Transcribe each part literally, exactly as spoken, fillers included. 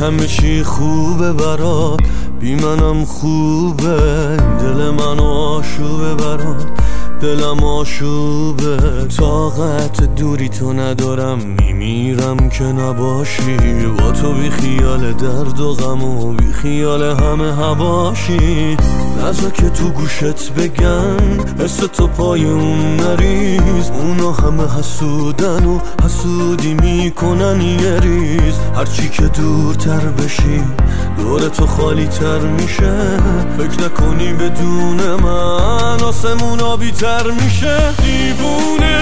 همه چی خوبه برات، بی منم خوبه، دل منو آشوبه برات، دلم آشوبه. طاقت دوری تو ندارم، میمیرم که نباشی، با تو بی خیال درد و غم و بی خیال همه هواشی. نذار که تو گوشت بگن حس تو پای اون نریز، اونا همه حسودن و حسودی میکنن یه ریز. هرچی که دورتر بشی دور تو خالی تر میشه، فکر نکنی بدون من آسمون آبی تر میشه. دیوونه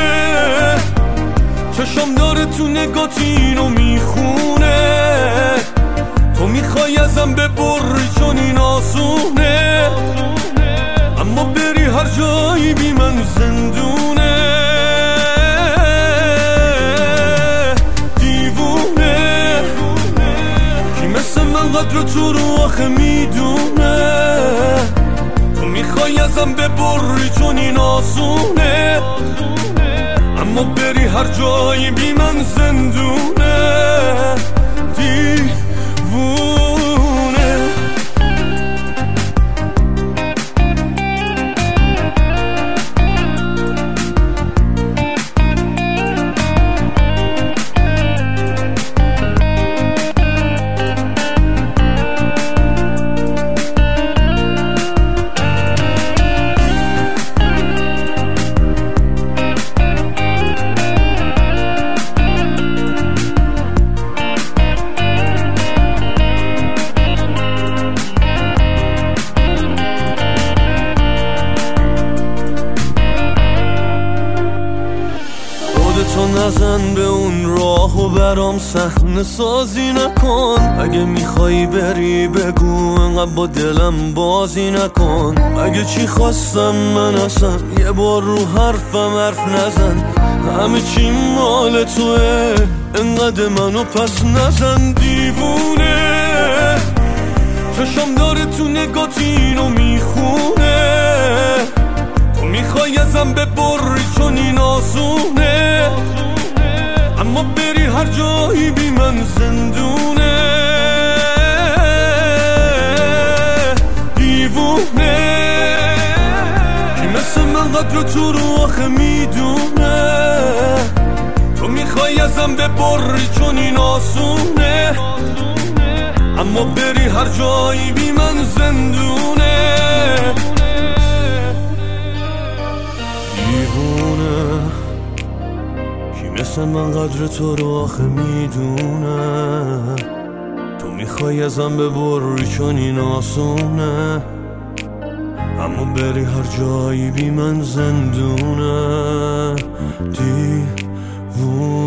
چشم داره تو نگات اینو میخونه، تو میخوای ازم ببری چون این آسونه، اما بری هر جایی بی من زندونه. دیوونه کی مثل من قدر تو رو آخه میدونه، تو میخوای ازم ببری چون این آسونه، اما بری هر جایی بی من زندونه. دیوونه تو نزن به اون راه و برام صحنه سازی نکن، اگه میخوایی بری بگو انقدر با دلم بازی نکن. اگه چی خواستم من اصلا یه بار رو حرفم حرف نزن، همه چی مال توه انقدر منو پس نزن. دیوونه چشم داره تو نگات اینو میخونه، تو میخوای ازم ببری چون این آسونه، اما بری هر جایی بی من زندونه. دیوونه کی مثل من قدر تو رو آخه میدونه، تو میخوای ازم ببری چون این آسونه، اما بری هر جایی بی من زندونه. دیوونه کی مثل من قدر تو رو آخه میدونه، تو میخوای ازم ببری چون این آسونه، اما بری هر جایی بی من زندونه. دیوونه